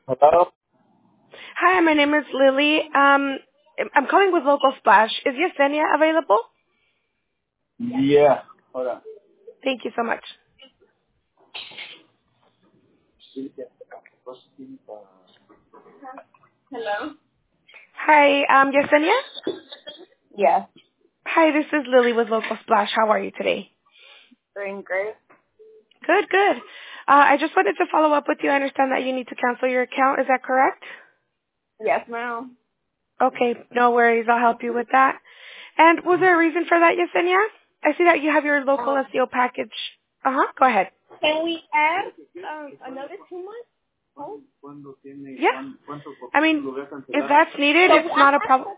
Hello? Hi, my name is Lily. I'm calling with Local Splash. Is Yesenia available? Yeah. Hold on. Thank you so much. Hello? Hi, Yesenia? Yes. Hi, this is Lily with Local Splash. How are you today? Doing great. Good, good. I just wanted to follow up with you. I understand that you need to cancel your account. Is that correct? Yes, ma'am. Okay, no worries. I'll help you with that. And was there a reason for that, Yesenia? I see that you have your local Um, SEO package. Go ahead. can we add another 2 months? Oh. Yeah. I mean, if that's needed, So it's not a problem.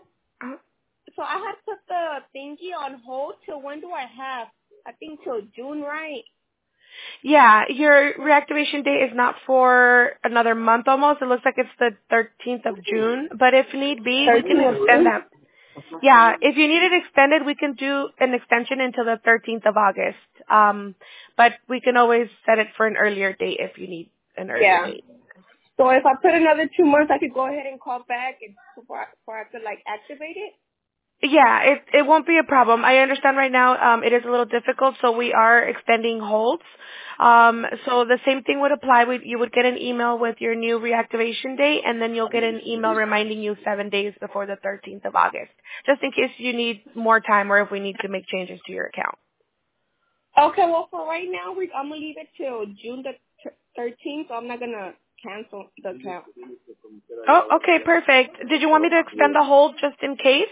I had put the thingy on hold till when do I have? I think till June, right? Yeah, your reactivation date is not for another month almost. It looks like it's the 13th of June. But if need be, we can 13th of extend June? that. Yeah, if you need it extended, we can do an extension until the 13th of August. But we can always set it for an earlier date if you need an earlier Yeah. date. So if I put another 2 months, I could go ahead and call back and before I could like activate it? Yeah, it won't be a problem. I understand right now it is a little difficult, so we are extending holds. So the same thing would apply. You would get an email with your new reactivation date, and then you'll get an email reminding you 7 days before the 13th of August, just in case you need more time or if we need to make changes to your account. Okay, well for right now, I'm going to leave it till June the 13th, so I'm not going to cancel the account. Oh, okay, perfect. Did you want me to extend the hold just in case?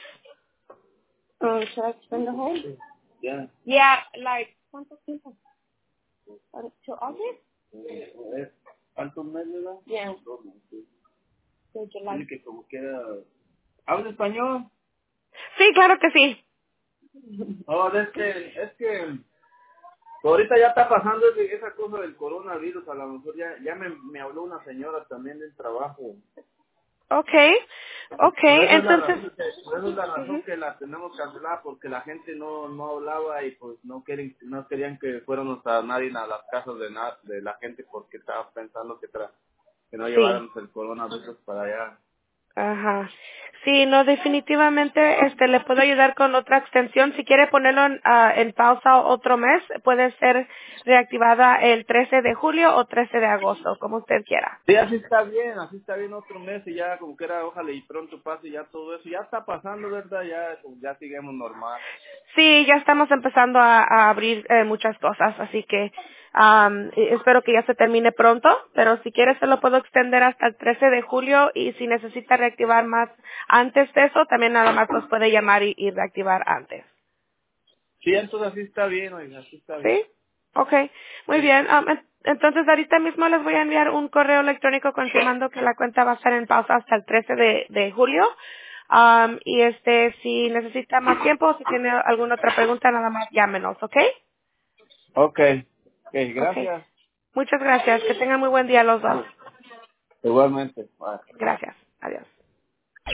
Should I spend the whole? Yeah. Yeah, like, ¿cuánto tiempo? Until August? ¿Cuántos meses, verdad? Yeah. 2 meses. Till July. Tiene que como quiera... ¿Habla español? Sí, claro que sí. Oh, es que ahorita ya está pasando esa cosa del coronavirus. A lo mejor ya me habló una señora también del trabajo. Okay, Por okay, eso es la entonces... razón por eso es la razón Ujú. que la tenemos cancelada, porque la gente no hablaba y pues no querían que fuéramos a nadie a las casas de la gente, porque estaba pensando que no Sí. lleváramos el coronavirus para allá. Ajá. Sí, no, definitivamente, le puedo ayudar con otra extensión. Si quiere ponerlo en pausa otro mes, puede ser reactivada el 13 de julio o 13 de agosto, como usted quiera. Sí, así está bien otro mes y ya como que era, ojalá y pronto pase ya todo eso. Ya está pasando, ¿verdad? Ya seguimos normal. Sí, ya estamos empezando a abrir muchas cosas, así que espero que ya se termine pronto, pero si quiere se lo puedo extender hasta el 13 de julio y si necesita reactivar más antes de eso, también nada más nos puede llamar y reactivar antes. Sí, entonces así está bien, oiga, así está bien. ¿Sí? Okay, muy Sí. bien. Entonces ahorita mismo les voy a enviar un correo electrónico confirmando que la cuenta va a estar en pausa hasta el 13 de julio. Y si necesita más tiempo, si tiene alguna otra pregunta, nada más llámenos, ¿ok? Ok, Okay. gracias. Muchas gracias. Que tengan muy buen día los dos. Igualmente. Bye. Gracias. Adiós.